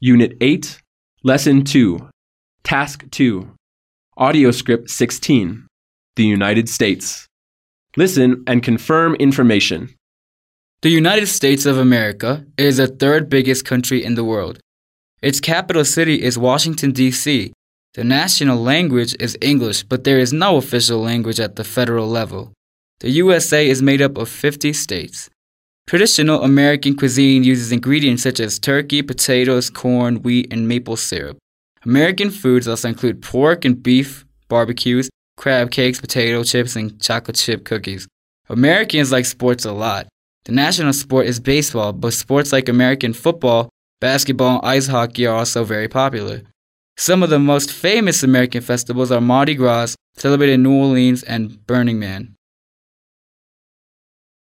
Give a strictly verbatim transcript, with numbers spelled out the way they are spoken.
Unit eight, Lesson two, Task two, Audio Script sixteen, The United States. Listen and confirm information. The United States of America is the third biggest country in the world. Its capital city is Washington, D C The national language is English, but there is no official language at the federal level. The U S A is made up of fifty states. Traditional American cuisine uses ingredients such as turkey, potatoes, corn, wheat, and maple syrup. American foods also include pork and beef barbecues, crab cakes, potato chips, and chocolate chip cookies. Americans like sports a lot. The national sport is baseball, but sports like American football, basketball, and ice hockey are also very popular. Some of the most famous American festivals are Mardi Gras, celebrated in New Orleans, and Burning Man.